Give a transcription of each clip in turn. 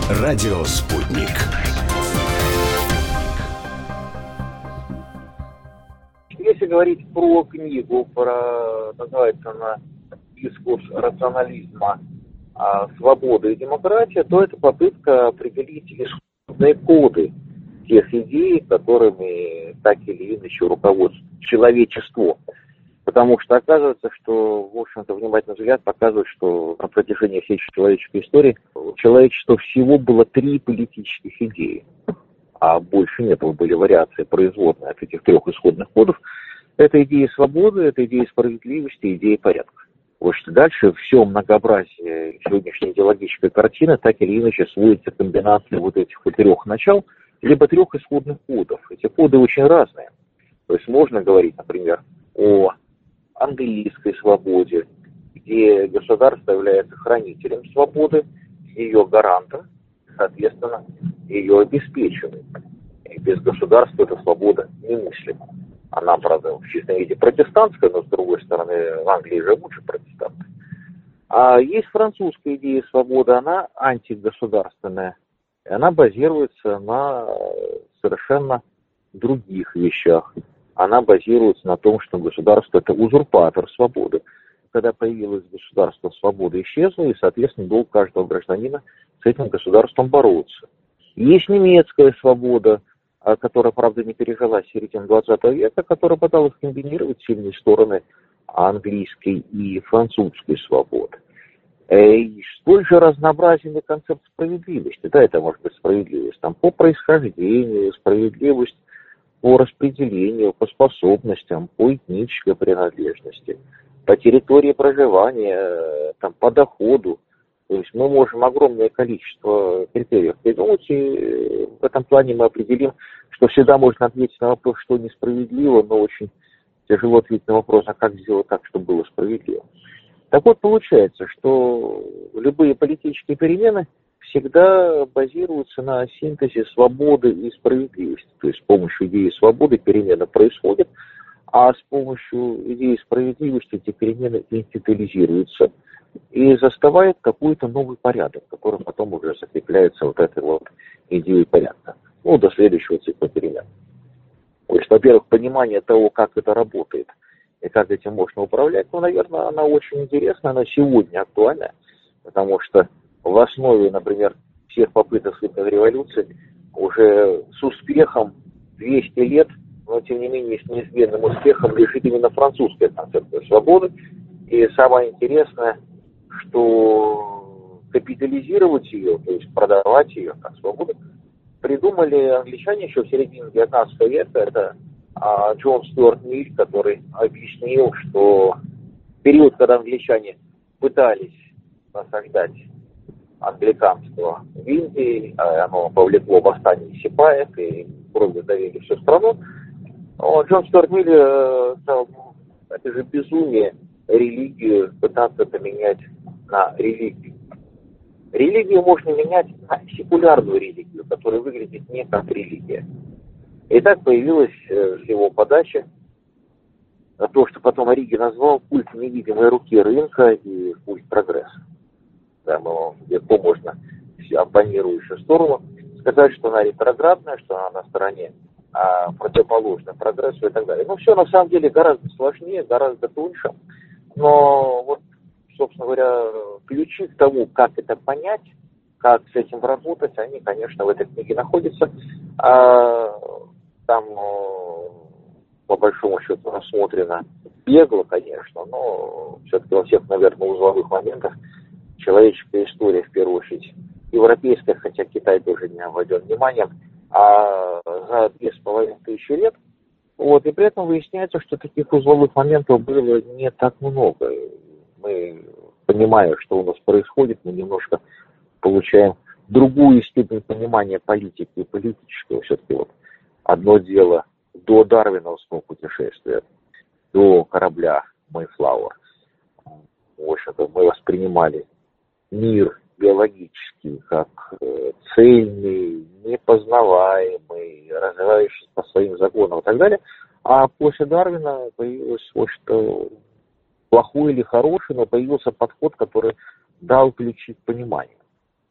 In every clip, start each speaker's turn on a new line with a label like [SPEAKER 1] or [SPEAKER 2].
[SPEAKER 1] Радио «Спутник».
[SPEAKER 2] Если говорить про книгу, называется она «Дискурс рационализма, свобода и демократия», то это попытка определить исходные коды тех идей, которыми так или иначе руководствует человечество. Потому что оказывается, что, в общем-то, внимательный взгляд показывает, что на протяжении всей человеческой истории у человечества всего было 3 политических идеи, а больше нет, были вариации производные от этих 3 исходных кодов. Это идея свободы, это идея справедливости, идея порядка. Вот что дальше все многообразие сегодняшней идеологической картины так или иначе сводится к комбинации вот этих 3 начал, либо 3 исходных кодов. Эти коды очень разные. То есть можно говорить, например, о английской свободе, где государство является хранителем свободы, ее гарантом, соответственно, ее обеспеченным. И без государства эта свобода немыслима. Она, правда, в чистом виде протестантская, но, с другой стороны, в Англии живут же протестанты. А есть французская идея свободы, она антигосударственная. И она базируется на совершенно других вещах. Она базируется на том, что государство – это узурпатор свободы. Когда появилось государство, свобода исчезла, и, соответственно, долг каждого гражданина с этим государством бороться. Есть немецкая свобода, которая, правда, не пережила середину 20 века, которая пыталась комбинировать сильные стороны английской и французской свободы. И столь же разнообразен и концепт справедливости. Да, это может быть справедливость там, по происхождению, справедливость по распределению, по способностям, по этнической принадлежности, по территории проживания, там, по доходу. То есть мы можем огромное количество критериев придумать, и в этом плане мы определим, что всегда можно ответить на вопрос, что несправедливо, но очень тяжело ответить на вопрос, а как сделать так, чтобы было справедливо. Так вот, получается, что любые политические перемены всегда базируются на синтезе свободы и справедливости. То есть с помощью идеи свободы перемены происходят, а с помощью идеи справедливости эти перемены институализируются и заставают какой-то новый порядок, который потом уже закрепляется вот этой вот идеей порядка. Ну, до следующего цикла перемен. То есть, во-первых, понимание того, как это работает и как этим можно управлять, ну, наверное, она очень интересна, она сегодня актуальна, потому что в основе, например, всех попыток световой революции уже с успехом 200 лет, но тем не менее с неизменным успехом лежит именно французская концепция свободы. И самое интересное, что капитализировать ее, то есть продавать ее как свободу, придумали англичане еще в середине 19 века. Это Джон Стюарт Миль, который объяснил, что в период, когда англичане пытались насаждать англиканство в Индии, оно повлекло восстание сипаев и кровью давили всю страну. Но Джон Стюарт Миль сказал, это же безумие религию пытаться поменять на религию. Религию можно менять на секулярную религию, которая выглядит не как религия. И так появилась в его подаче то, что потом Ориги назвал культ невидимой руки рынка и культ прогресса. Да, легко можно оппонирующую сторону сказать, что она ретроградная, что она на стороне противоположной прогрессу и так далее. Но все на самом деле гораздо сложнее, гораздо тоньше. Но вот, собственно говоря, ключи к тому, как это понять, как с этим работать, они, конечно, в этой книге находятся. Там, по большому счету, рассмотрено бегло, конечно, но все-таки во всех, наверное, узловых моментах человеческая история, в первую очередь, европейская, хотя Китай тоже не обойден вниманием, за 2500 лет. Вот, и при этом выясняется, что таких узловых моментов было не так много. Мы, понимая, что у нас происходит, мы немножко получаем другую степень понимания политики и политического. Все-таки вот одно дело до дарвиновского путешествия, до корабля Mayflower. В общем-то, мы воспринимали мир биологический как цельный, непознаваемый, развивающийся по своим законам и так далее. А после Дарвина появилось вот что плохой или хороший, но появился подход, который дал ключи к пониманию.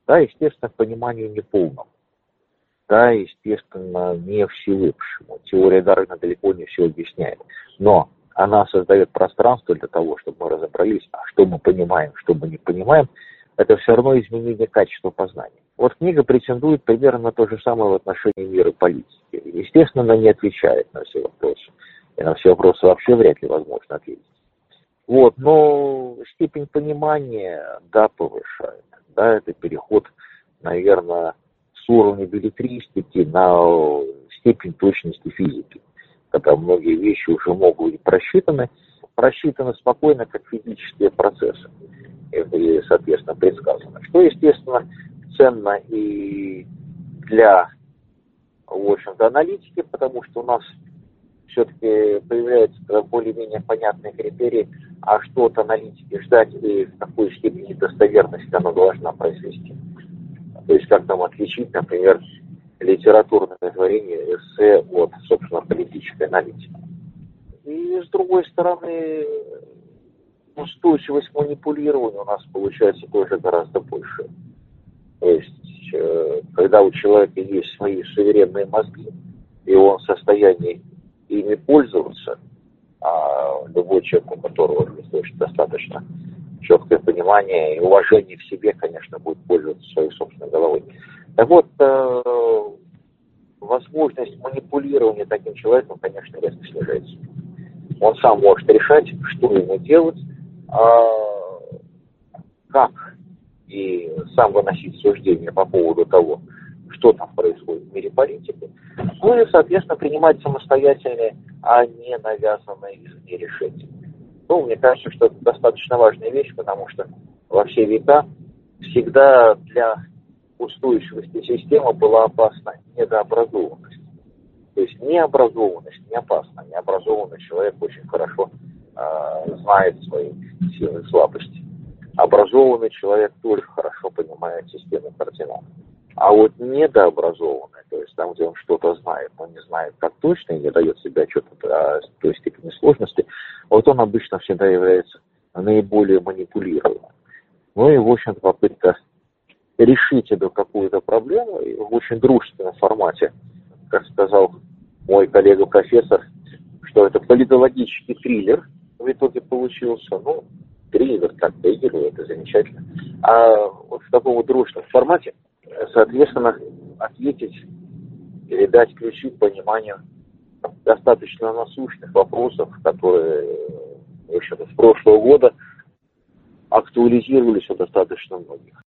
[SPEAKER 2] Да, естественно, к пониманию неполному. Да, естественно, не всеобщему. Теория Дарвина далеко не все объясняет. Но она создает пространство для того, чтобы мы разобрались, а что мы понимаем, что мы не понимаем. Это все равно изменение качества познания. Вот книга претендует примерно на то же самое в отношении мира и политики. Естественно, она не отвечает на все вопросы. И на все вопросы вообще вряд ли возможно ответить. Вот, но степень понимания, да, повышает. Да, это переход, наверное, с уровня беллетристики на степень точности физики, когда многие вещи уже могут быть просчитаны спокойно, как физические процессы, и, соответственно, предсказаны. Что, естественно, ценно и для, в общем-то, аналитики, потому что у нас все-таки появляются более-менее понятные критерии, а что от аналитики ждать и в какой степени достоверности она должна произвести. То есть как нам отличить, например, литературное творение эссе от, собственно, политической аналитики. И с другой стороны, устойчивость манипулирования у нас получается тоже гораздо больше. То есть, когда у человека есть свои суверенные мозги, и он в состоянии ими пользоваться, а любой человек, у которого есть достаточно четкое понимание и уважение к себе, конечно, будет пользоваться своей собственной головой. Так вот, возможность манипулирования таким человеком, конечно, резко снижается. Он сам может решать, что ему делать, как, и сам выносить суждения по поводу того, что там происходит в мире политики, ну и, соответственно, принимать самостоятельные, а не навязанные извне решения. Ну, мне кажется, что это достаточно важная вещь, потому что во все века всегда для устойчивости системы была опасна недообразованность. То есть необразованность не опасна. Необразованный человек очень хорошо знает свои силы и слабости. Образованный человек тоже хорошо понимает систему координат. А вот недообразованный, то есть там, где он что-то знает, но не знает как точно и не дает себе отчет о той степени сложности, вот он обычно всегда является наиболее манипулируемым. Ну и, в общем-то, попытка решить эту какую-то проблему в очень дружественном формате, как сказал мой коллега-профессор, что это политологический триллер в итоге получился. Ну, триллер как триллер, это замечательно. А вот в таком вот дружественном формате, соответственно, ответить или дать ключи к пониманию достаточно насущных вопросов, которые, в общем-то, с прошлого года актуализировались у достаточно многих.